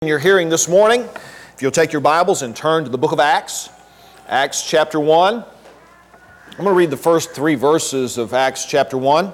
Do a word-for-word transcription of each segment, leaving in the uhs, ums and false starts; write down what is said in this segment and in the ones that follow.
Your hearing this morning, if you'll take your Bibles and turn to the book of Acts, Acts chapter one. I'm going to read the first three verses of Acts chapter one.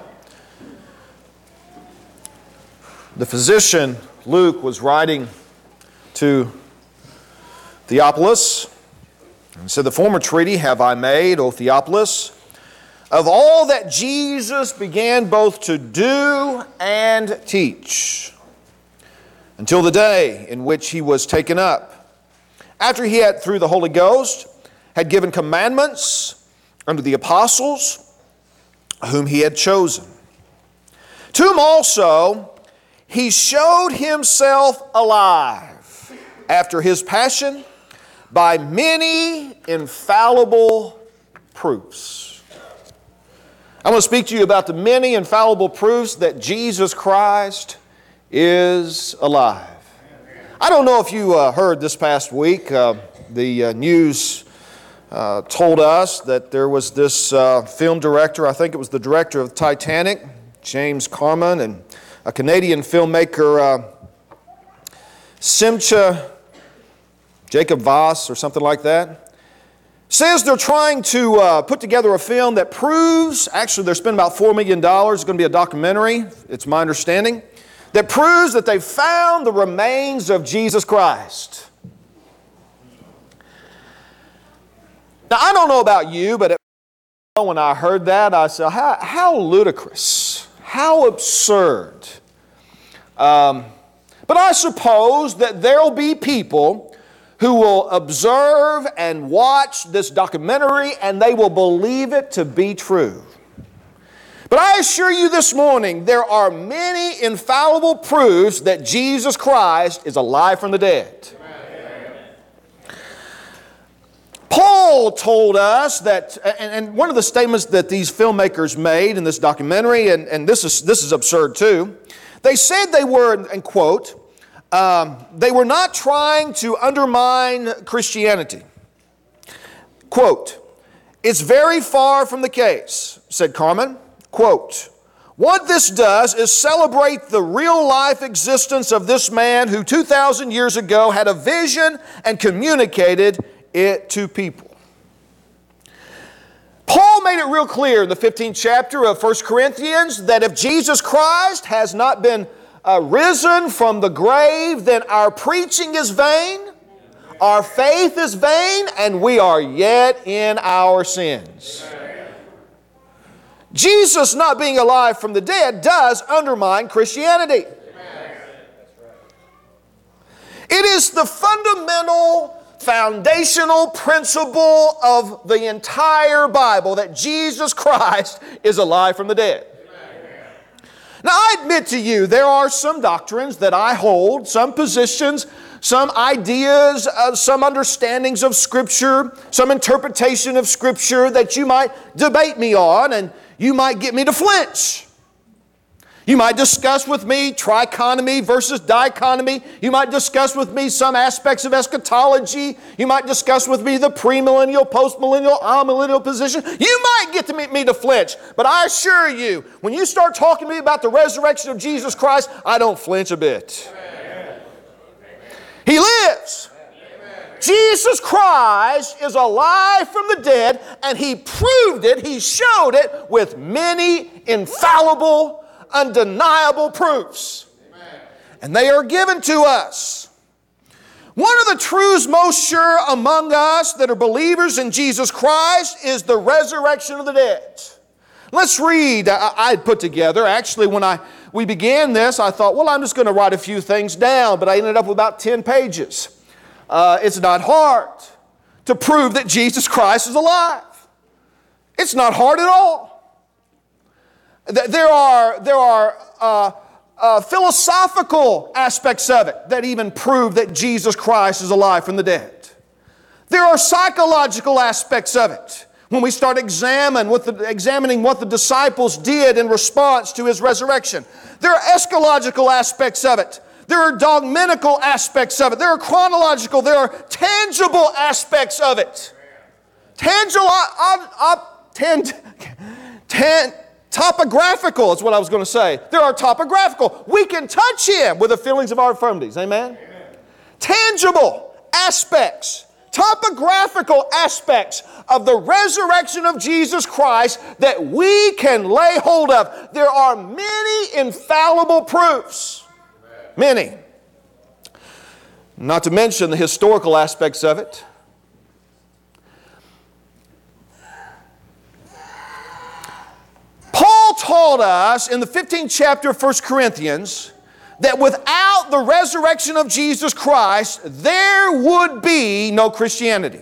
The physician Luke was writing to Theophilus and said, "The former treaty have I made, O Theophilus, of all that Jesus began both to do and teach, until the day in which he was taken up, after he had, through the Holy Ghost, had given commandments unto the apostles whom he had chosen. To whom also he showed himself alive after his passion by many infallible proofs." I want to speak to you about the many infallible proofs that Jesus Christ is alive. I don't know if you uh, heard this past week, uh, the uh, news uh, told us that there was this uh, film director, I think it was the director of Titanic, James Cameron, and a Canadian filmmaker, uh, Simcha Jacob Voss or something like that, says they're trying to uh, put together a film that proves, actually they're spending about four million dollars, it's going to be a documentary, it's my understanding, that proves that they found the remains of Jesus Christ. Now, I don't know about you, but when I heard that, I said, how, how ludicrous, how absurd. Um, but I suppose that there will be people who will observe and watch this documentary and they will believe it to be true. But I assure you this morning, there are many infallible proofs that Jesus Christ is alive from the dead. Amen. Paul told us that, and, and one of the statements that these filmmakers made in this documentary, and, and this is this is absurd too, they said they were, and quote, um, they were not trying to undermine Christianity. Quote, "It's very far from the case," said Carmen. Quote, "What this does is celebrate the real-life existence of this man who two thousand years ago had a vision and communicated it to people." Paul made it real clear in the fifteenth chapter of First Corinthians that if Jesus Christ has not been uh, risen from the grave, then our preaching is vain, our faith is vain, and we are yet in our sins. Jesus not being alive from the dead does undermine Christianity. Amen. It is the fundamental, foundational principle of the entire Bible that Jesus Christ is alive from the dead. Amen. Now, I admit to you, there are some doctrines that I hold, some positions, some ideas, uh, some understandings of Scripture, some interpretation of Scripture that you might debate me on, and you might get me to flinch. You might discuss with me trichotomy versus dichotomy. You might discuss with me some aspects of eschatology. You might discuss with me the premillennial, postmillennial, amillennial position. You might get to me to flinch. But I assure you, when you start talking to me about the resurrection of Jesus Christ, I don't flinch a bit. Amen. He lives. Jesus Christ is alive from the dead, and He proved it, He showed it with many infallible, undeniable proofs. Amen. And they are given to us. One of the truths most sure among us that are believers in Jesus Christ is the resurrection of the dead. Let's read. I, I had put together, actually when I we began this, I thought, well, I'm just going to write a few things down, but I ended up with about ten pages. Uh, it's not hard to prove that Jesus Christ is alive. It's not hard at all. There are, there are uh, uh, philosophical aspects of it that even prove that Jesus Christ is alive from the dead. There are psychological aspects of it when we start examine what the, examining what the disciples did in response to His resurrection. There are eschatological aspects of it. There are dogmatical aspects of it. There are chronological. There are tangible aspects of it. Tangible, uh, uh, tan, tan, topographical is what I was going to say. There are topographical. We can touch Him with the feelings of our infirmities. Amen? Amen. tangible aspects, topographical aspects of the resurrection of Jesus Christ that we can lay hold of. There are many infallible proofs. Many. Not to mention the historical aspects of it. Paul taught us in the fifteenth chapter of First Corinthians that without the resurrection of Jesus Christ, there would be no Christianity.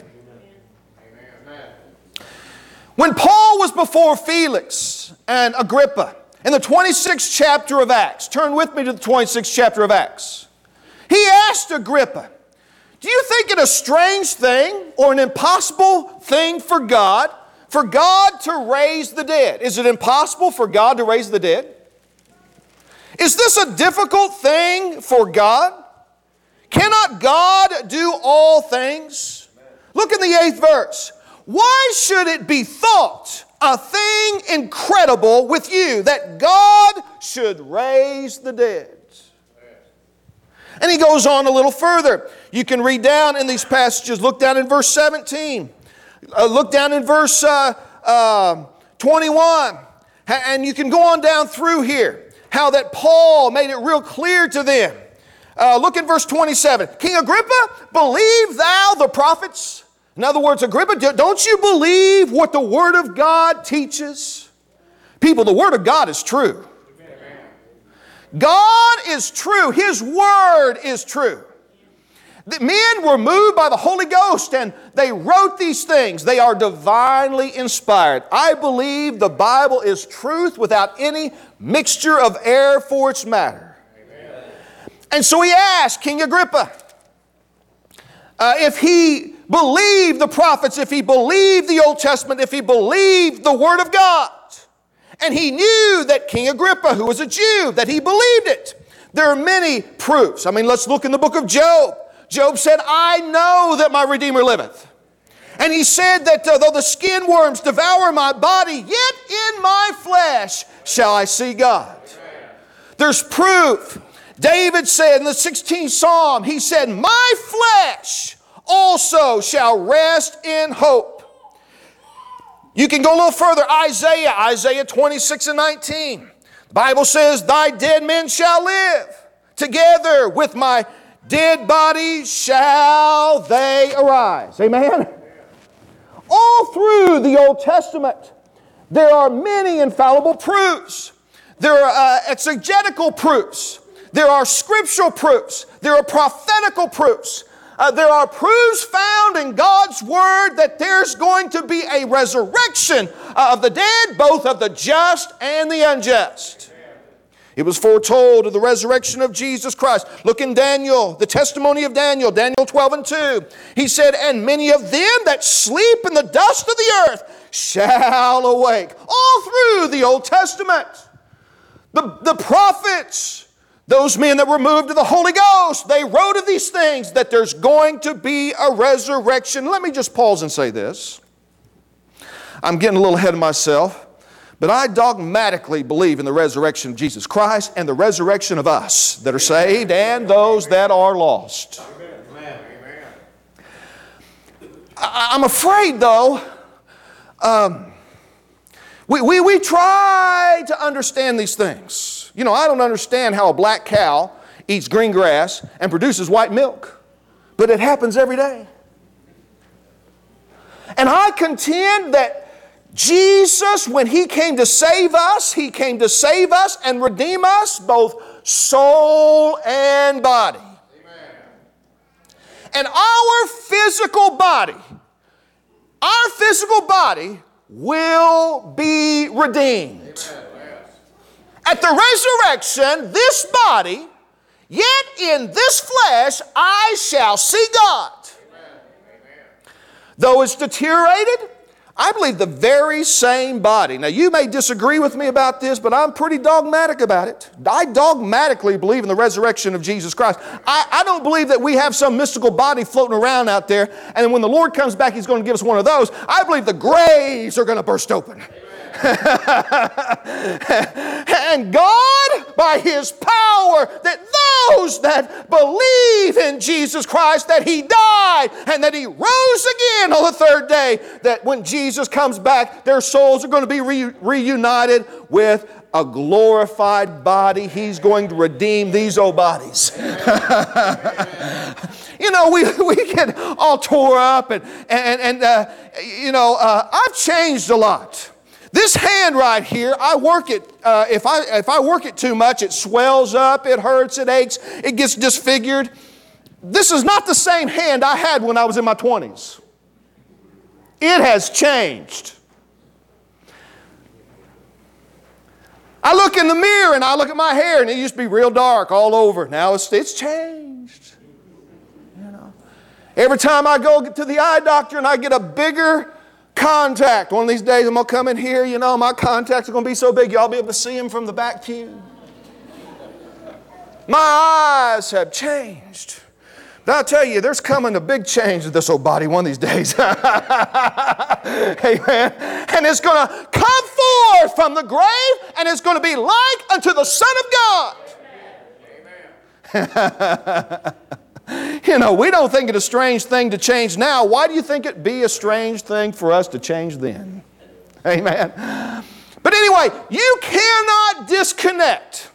When Paul was before Felix and Agrippa in the twenty-sixth chapter of Acts, turn with me to the twenty-sixth chapter of Acts. He asked Agrippa, do you think it a strange thing or an impossible thing for God, for God to raise the dead? Is it impossible for God to raise the dead? Is this a difficult thing for God? Cannot God do all things? Look in the eighth verse. Why should it be thought a thing incredible with you that God should raise the dead? And he goes on a little further. You can read down in these passages. Look down in verse seventeen. Uh, look down in verse uh, uh, twenty-one. And you can go on down through here. How that Paul made it real clear to them. Uh, look in verse twenty-seven. King Agrippa, believe thou the prophets? In other words, Agrippa, don't you believe what the Word of God teaches? People, the Word of God is true. God is true. His Word is true. The men were moved by the Holy Ghost and they wrote these things. They are divinely inspired. I believe the Bible is truth without any mixture of error for its matter. Amen. And so he asked King Agrippa uh, if he believed the prophets, if he believed the Old Testament, if he believed the Word of God. And he knew that King Agrippa, who was a Jew, that he believed it. There are many proofs. I mean, let's look in the book of Job. Job said, I know that my Redeemer liveth. And he said that uh, though the skin worms devour my body, yet in my flesh shall I see God. There's proof. David said in the sixteenth Psalm, he said, my flesh also shall rest in hope. You can go a little further. Isaiah, Isaiah twenty-six and nineteen. The Bible says, thy dead men shall live. Together with my dead body shall they arise. Amen? All through the Old Testament, there are many infallible proofs. There are uh, exegetical proofs. There are scriptural proofs. There are prophetical proofs. Uh, there are proofs found in God's Word that there's going to be a resurrection of the dead, both of the just and the unjust. It was foretold of the resurrection of Jesus Christ. Look in Daniel, the testimony of Daniel, Daniel twelve and two. He said, and many of them that sleep in the dust of the earth shall awake. All through the Old Testament. The, the prophets, those men that were moved to the Holy Ghost, they wrote of these things, that there's going to be a resurrection. Let me just pause and say this. I'm getting a little ahead of myself, but I dogmatically believe in the resurrection of Jesus Christ and the resurrection of us that are saved and those that are lost. Amen. I, I'm afraid, though, um, we, we, we try to understand these things. You know, I don't understand how a black cow eats green grass and produces white milk, but it happens every day. And I contend that Jesus, when He came to save us, He came to save us and redeem us, both soul and body. Amen. And our physical body, our physical body will be redeemed. Amen. At the resurrection, this body, yet in this flesh, I shall see God. Amen. Though it's deteriorated, I believe the very same body. Now, you may disagree with me about this, but I'm pretty dogmatic about it. I dogmatically believe in the resurrection of Jesus Christ. I, I don't believe that we have some mystical body floating around out there, and when the Lord comes back, He's going to give us one of those. I believe the graves are going to burst open. Amen. And God, by His power, that those that believe in Jesus Christ, that He died and that He rose again on the third day, that when Jesus comes back, their souls are going to be re- reunited with a glorified body. He's going to redeem these old bodies. You know, we, we get all tore up and, and, and uh, you know, uh, I've changed a lot. This hand right here, I work it, uh, if I if I work it too much, it swells up, it hurts, it aches, it gets disfigured. This is not the same hand I had when I was in my twenties. It has changed. I look in the mirror and I look at my hair and it used to be real dark all over. Now it's, it's changed. You know. Every time I go to the eye doctor and I get a bigger contact. One of these days I'm going to come in here, you know, my contacts are going to be so big y'all be able to see them from the back pew. My eyes have changed. But I'll tell you, there's coming a big change to this old body one of these days. Amen. And it's going to come forth from the grave and it's going to be like unto the Son of God. Amen. You know, we don't think it a strange thing to change now. Why do you think it'd be a strange thing for us to change then? Amen. But anyway, you cannot disconnect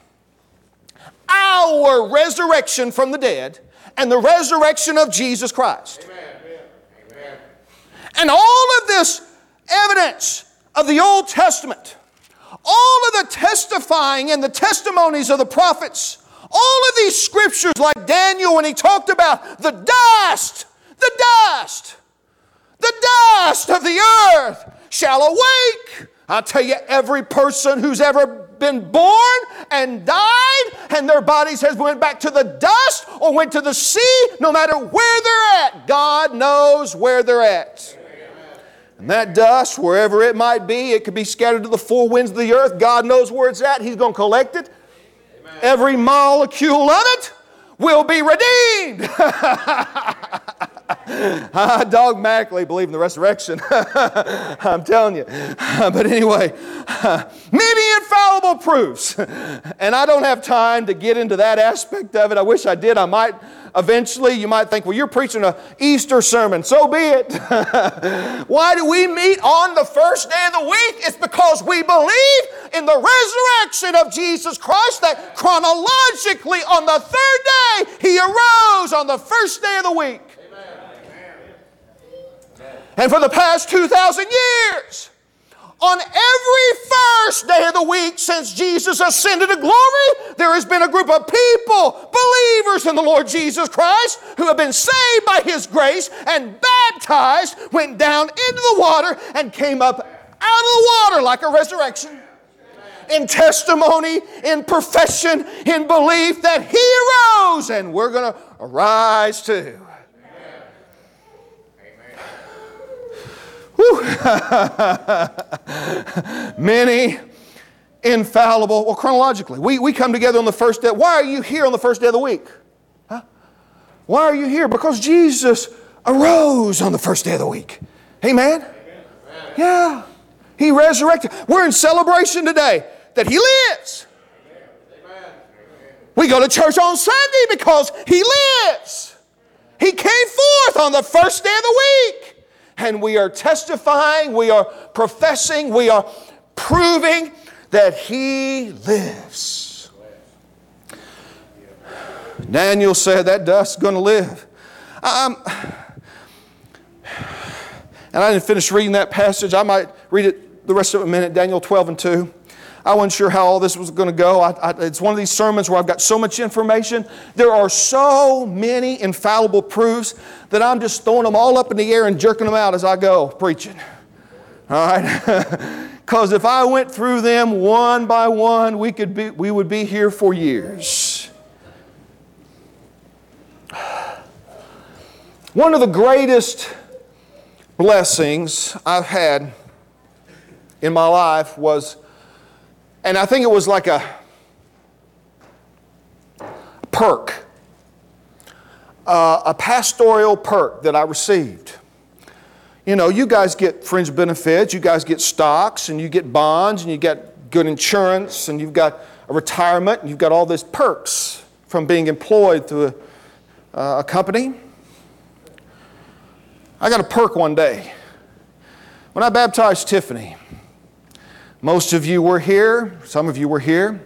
our resurrection from the dead and the resurrection of Jesus Christ. Amen. Amen. And all of this evidence of the Old Testament, all of the testifying and the testimonies of the prophets, all of these scriptures like Daniel when he talked about the dust, the dust, the dust of the earth shall awake. I'll tell you, every person who's ever been born and died and their bodies has went back to the dust or went to the sea, no matter where they're at, God knows where they're at. And that dust, wherever it might be, it could be scattered to the four winds of the earth. God knows where it's at. He's going to collect it. Every molecule of it will be redeemed. I dogmatically believe in the resurrection. I'm telling you. But anyway, many infallible proofs. And I don't have time to get into that aspect of it. I wish I did. I might eventually. You might think, well, you're preaching an Easter sermon. So be it. Why do we meet on the first day of the week? It's because we believe in the resurrection of Jesus Christ, that chronologically on the third day, He arose on the first day of the week. And for the past two thousand years, on every first day of the week since Jesus ascended to glory, there has been a group of people, believers in the Lord Jesus Christ, who have been saved by His grace and baptized, went down into the water and came up out of the water like a resurrection. In testimony, in profession, in belief that He arose and we're going to arise too. Many infallible, well, chronologically, we, we come together on the first day. Why are you here on the first day of the week? Huh? Why are you here? Because Jesus arose on the first day of the week. Amen? Amen. Yeah. He resurrected. We're in celebration today that He lives. Amen. We go to church on Sunday because He lives. He came forth on the first day of the week. And we are testifying, we are professing, we are proving that He lives. Daniel said that dust is going to live. Um, and I didn't finish reading that passage. I might read it the rest of it in a minute, Daniel twelve and two. I wasn't sure how all this was going to go. I, I, it's one of these sermons where I've got so much information. There are so many infallible proofs that I'm just throwing them all up in the air and jerking them out as I go preaching. All right? Because if I went through them one by one, we could be, we would be here for years. One of the greatest blessings I've had in my life was, and I think it was like a perk, uh, a pastoral perk that I received. You know, you guys get fringe benefits, you guys get stocks, and you get bonds, and you get good insurance, and you've got a retirement, and you've got all these perks from being employed through a, uh, a company. I got a perk one day. When I baptized Tiffany, most of you were here, some of you were here.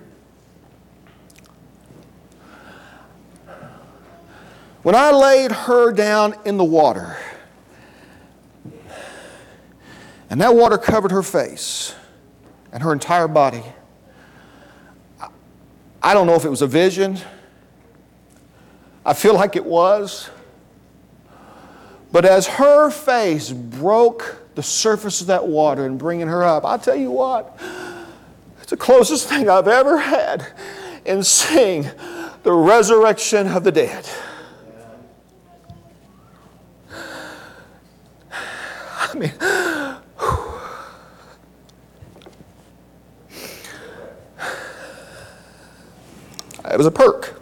When I laid her down in the water, and that water covered her face and her entire body, I don't know if it was a vision. I feel like it was. But as her face broke the surface of that water and bringing her up, I'll tell you what, it's the closest thing I've ever had in seeing the resurrection of the dead. I mean, it was a perk.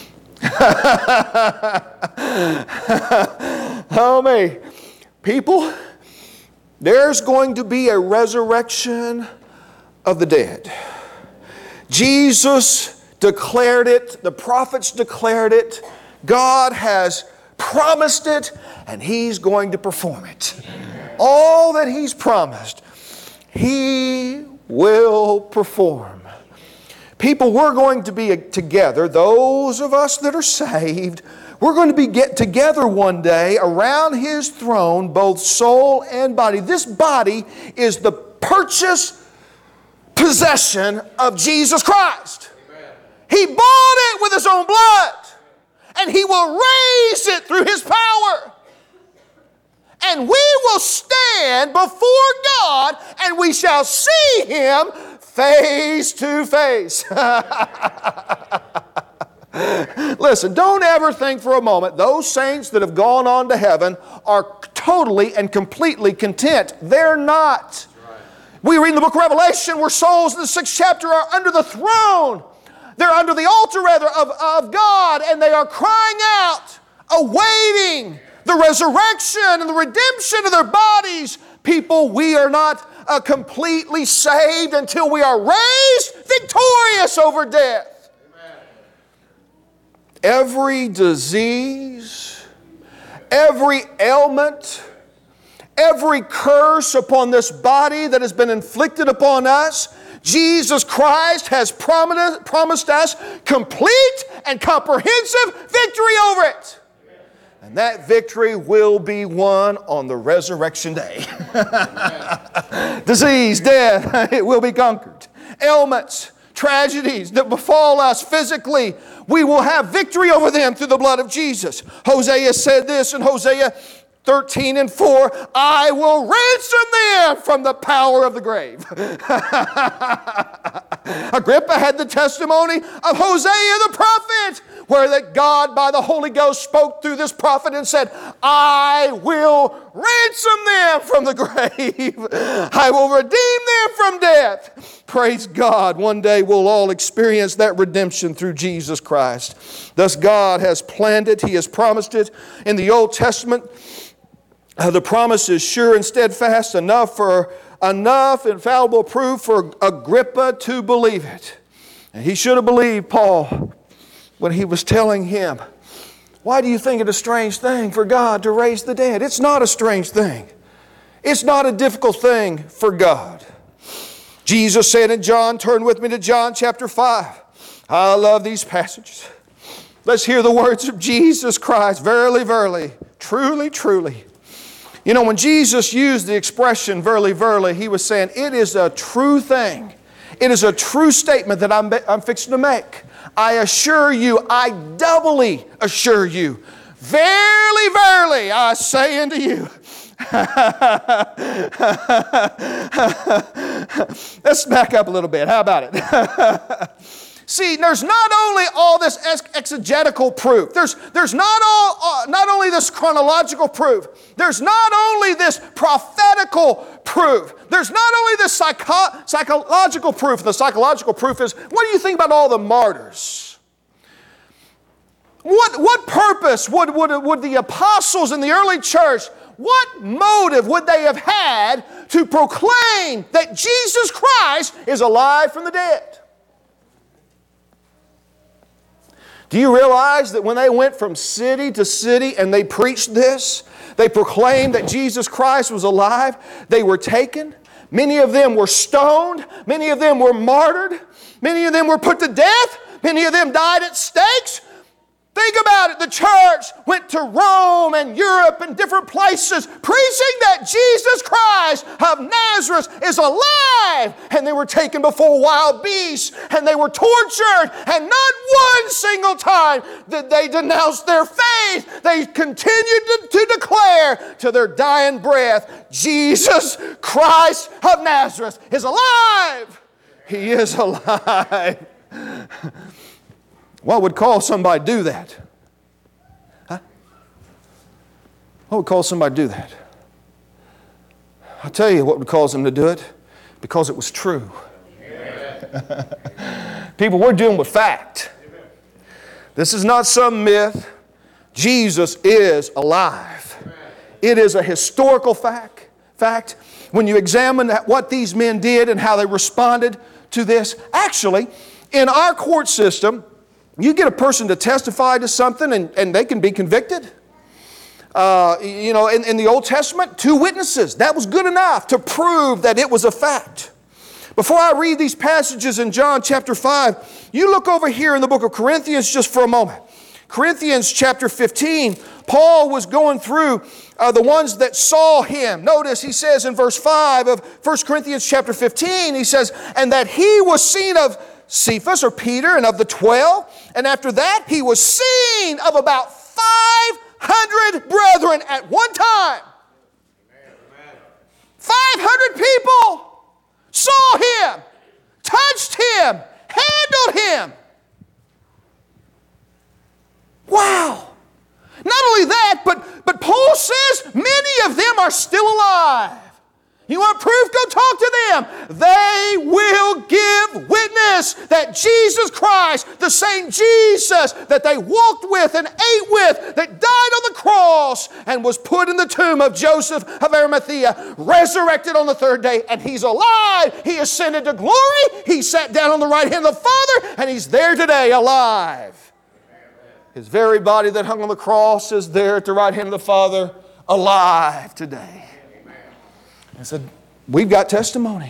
Oh, me. People, there's going to be a resurrection of the dead. Jesus declared it. The prophets declared it. God has promised it, and He's going to perform it. All that He's promised, He will perform. People, we're going to be together, those of us that are saved, we're going to be get together one day around His throne, both soul and body. This body is the purchased possession of Jesus Christ. Amen. He bought it with His own blood, and He will raise it through His power. And we will stand before God, and we shall see Him face to face. Listen, don't ever think for a moment those saints that have gone on to heaven are totally and completely content. They're not. Right. We read in the book of Revelation where souls in the sixth chapter are under the throne. They're under the altar, rather, of, of God, and they are crying out, awaiting the resurrection and the redemption of their bodies. People, we are not uh, completely saved until we are raised victorious over death. Amen. Every disease, every ailment, every curse upon this body that has been inflicted upon us, Jesus Christ has promised, promised us complete and comprehensive victory over it. And that victory will be won on the resurrection day. Disease, death, it will be conquered. Ailments, tragedies that befall us physically, we will have victory over them through the blood of Jesus. Hosea said this in Hosea thirteen and four, I will ransom them from the power of the grave. Agrippa had the testimony of Hosea the prophet, where that God by the Holy Ghost spoke through this prophet and said, I will ransom them from the grave. I will redeem them from death. Praise God. One day we'll all experience that redemption through Jesus Christ. Thus God has planned it. He has promised it. In the Old Testament, uh, the promise is sure and steadfast enough for enough infallible proof for Agrippa to believe it. And he should have believed Paul when he was telling him, why do you think it a strange thing for God to raise the dead? It's not a strange thing. It's not a difficult thing for God. Jesus said in John, turn with me to John chapter five. I love these passages. Let's hear the words of Jesus Christ. Verily, verily, truly, truly. You know, when Jesus used the expression, verily, verily, He was saying, it is a true thing. It is a true statement that I'm, I'm fixing to make. I assure you, I doubly assure you, verily, verily, I say unto you. Let's back up a little bit. How about it? See, there's not only all this exegetical proof. There's, there's not, all, uh, not only this chronological proof. There's not only this prophetical proof. There's not only this psycho- psychological proof. The psychological proof is, what do you think about all the martyrs? What, what purpose would, would, would the apostles in the early church, What motive would they have had to proclaim that Jesus Christ is alive from the dead? Do you realize that when they went from city to city and they preached this, they proclaimed that Jesus Christ was alive, they were taken? Many of them were stoned. Many of them were martyred. Many of them were put to death. Many of them died at stakes. Think about it. The church went to Rome and Europe and different places preaching that Jesus Christ of Nazareth is alive. And they were taken before wild beasts and they were tortured. And not one single time did they denounce their faith. They continued to, to declare to their dying breath, Jesus Christ of Nazareth is alive. He is alive. What would cause somebody to do that? Huh? What would cause somebody to do that? I'll tell you what would cause them to do it. Because it was true. People, we're dealing with fact. This is not some myth. Jesus is alive. It is a historical fact. Fact. When you examine what these men did and how they responded to this, actually, in our court system, you get a person to testify to something and, and they can be convicted. Uh, you know, in, in the Old Testament, two witnesses. That was good enough to prove that it was a fact. Before I read these passages in John chapter five, you look over here in the book of Corinthians just for a moment. Corinthians chapter fifteen, Paul was going through uh, the ones that saw him. Notice he says in verse five of First Corinthians chapter fifteen, he says, and that he was seen of Cephas or Peter and of the twelve. And after that, he was seen of about five hundred brethren at one time. five hundred people saw him, touched him, handled him. Wow. Not only that, but, but Paul says many of them are still alive. You want proof? Go talk to them. They will give witness that Jesus Christ, the same Jesus that they walked with and ate with, that died on the cross and was put in the tomb of Joseph of Arimathea, resurrected on the third day, and He's alive. He ascended to glory. He sat down on the right hand of the Father, and He's there today alive. His very body that hung on the cross is there at the right hand of the Father, alive today. I said, we've got testimony.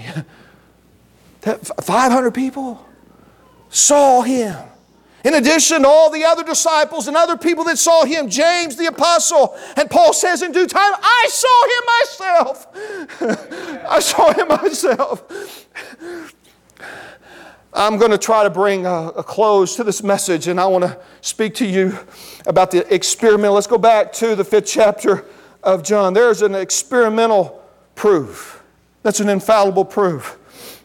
five hundred people saw Him. In addition to all the other disciples and other people that saw Him, James the apostle. And Paul says in due time, I saw Him myself. I saw Him myself. I'm going to try to bring a, a close to this message, and I want to speak to you about the experimental. Let's go back to the fifth chapter of John. There's an experimental proof. That's an infallible proof.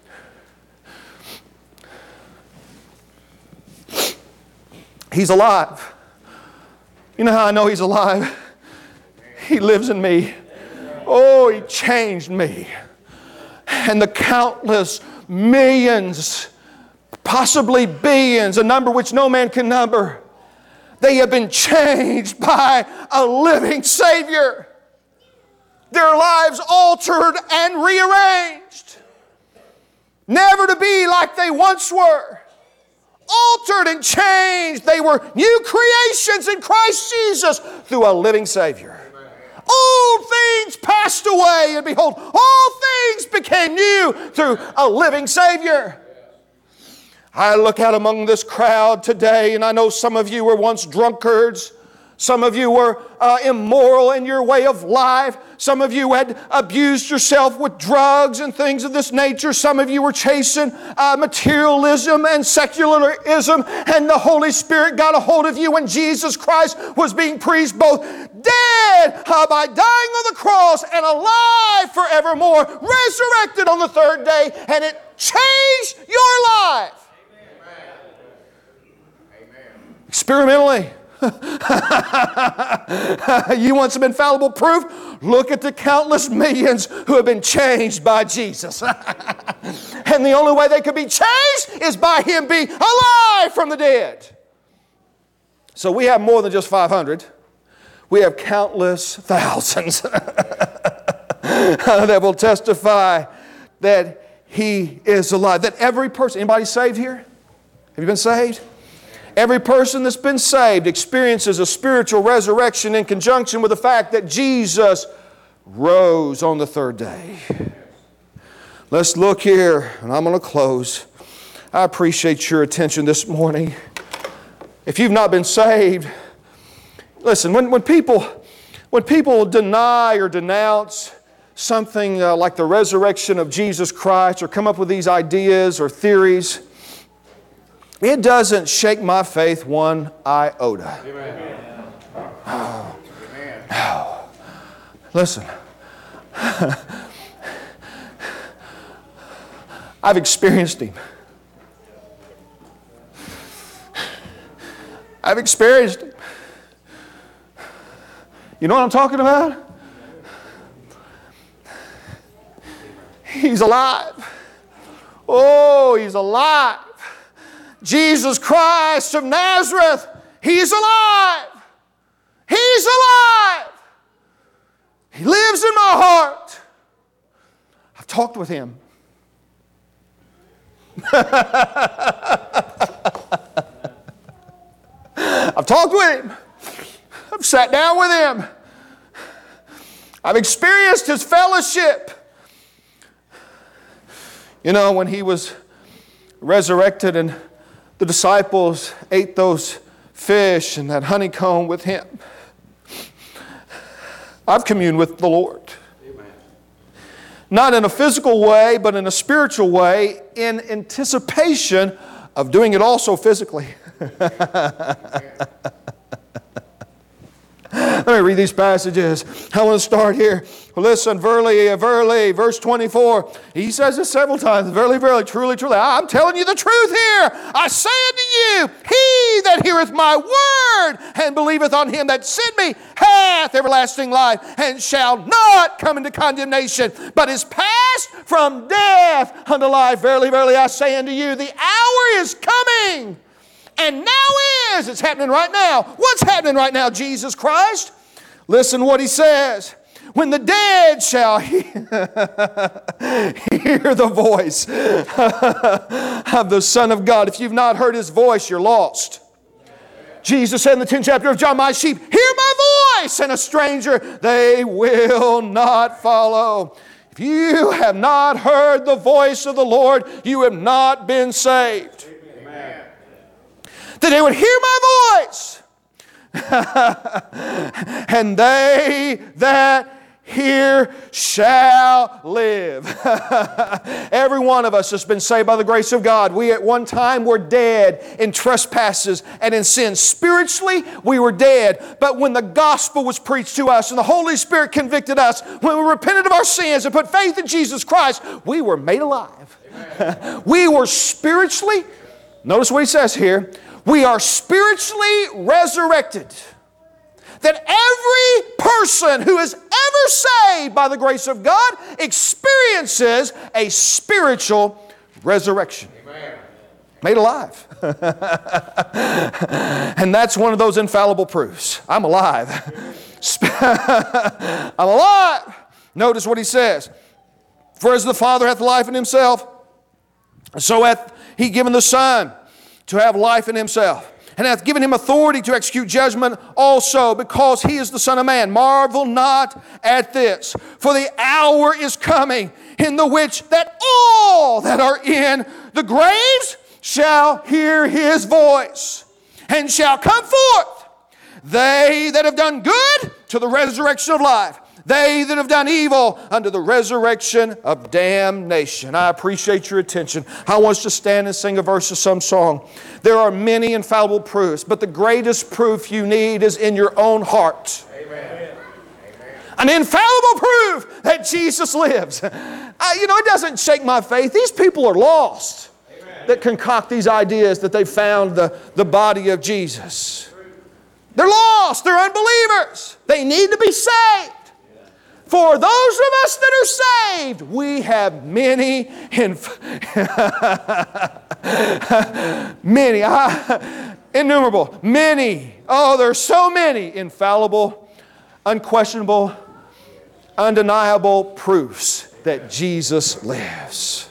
He's alive. You know how I know He's alive? He lives in me. Oh, He changed me. And the countless millions, possibly billions, a number which no man can number, they have been changed by a living Savior. Their lives altered and rearranged. Never to be like they once were. Altered and changed. They were new creations in Christ Jesus through a living Savior. Old things passed away, and behold, all things became new through a living Savior. I look out among this crowd today, and I know some of you were once drunkards. Some of you were uh, immoral in your way of life. Some of you had abused yourself with drugs and things of this nature. Some of you were chasing uh, materialism and secularism, and the Holy Spirit got a hold of you when Jesus Christ was being preached both dead uh, by dying on the cross and alive forevermore, resurrected on the third day, and it changed your life. Amen. Amen. Experimentally. You want some infallible proof? Look at the countless millions who have been changed by Jesus. And the only way they could be changed is by Him being alive from the dead. So we have more than just five hundred. We have countless thousands that will testify that He is alive. That every person, anybody saved here? Have you been saved? Every person that's been saved experiences a spiritual resurrection in conjunction with the fact that Jesus rose on the third day. Let's look here, and I'm going to close. I appreciate your attention this morning. If you've not been saved, listen, when, when people when people deny or denounce something uh, like the resurrection of Jesus Christ or come up with these ideas or theories, it doesn't shake my faith one iota. Amen. Oh. Amen. Oh. Listen. I've experienced Him. I've experienced Him. You know what I'm talking about? He's alive. Oh, He's alive. Jesus Christ of Nazareth, He's alive. He's alive. He lives in my heart. I've talked with Him. I've talked with Him. I've sat down with Him. I've experienced His fellowship. You know, when He was resurrected and the disciples ate those fish and that honeycomb with Him, I've communed with the Lord. Amen. Not in a physical way, but in a spiritual way, in anticipation of doing it also physically. Let me read these passages. I want to start here. Listen, verily, verily, verse twenty-four. He says this several times. Verily, verily, truly, truly. I'm telling you the truth here. I say unto you, he that heareth my word and believeth on Him that sent me hath everlasting life and shall not come into condemnation, but is passed from death unto life. Verily, verily, I say unto you, the hour is coming. And now is. It's happening right now. What's happening right now, Jesus Christ? Listen what He says. When the dead shall hear the voice of the Son of God. If you've not heard His voice, you're lost. Jesus said in the tenth chapter of John, my sheep hear my voice, and a stranger they will not follow. If you have not heard the voice of the Lord, you have not been saved. Amen. That they would hear my voice. And they that hear shall live. Every one of us has been saved by the grace of God. We at one time were dead in trespasses and in sin. Spiritually, we were dead. But when the gospel was preached to us and the Holy Spirit convicted us, when we repented of our sins and put faith in Jesus Christ, we were made alive. We were spiritually, notice what he says here, we are spiritually resurrected. That every person who is ever saved by the grace of God experiences a spiritual resurrection. Amen. Made alive. And that's one of those infallible proofs. I'm alive. I'm alive. Notice what he says. For as the Father hath life in Himself, so hath He given the Son to have life in Himself, and hath given Him authority to execute judgment also, because He is the Son of Man. Marvel not at this, for the hour is coming in the which that all that are in the graves shall hear His voice, and shall come forth. They that have done good to the resurrection of life, they that have done evil unto the resurrection of damnation. I appreciate your attention. I want us to stand and sing a verse of some song. There are many infallible proofs, but the greatest proof you need is in your own heart. Amen. An infallible proof that Jesus lives. I, you know, it doesn't shake my faith. These people are lost. Amen. That concoct these ideas that they found the, the body of Jesus. They're lost. They're unbelievers. They need to be saved. For those of us that are saved, we have many, inf- many, uh, innumerable, many, oh, there are so many infallible unquestionable, undeniable proofs that Jesus lives.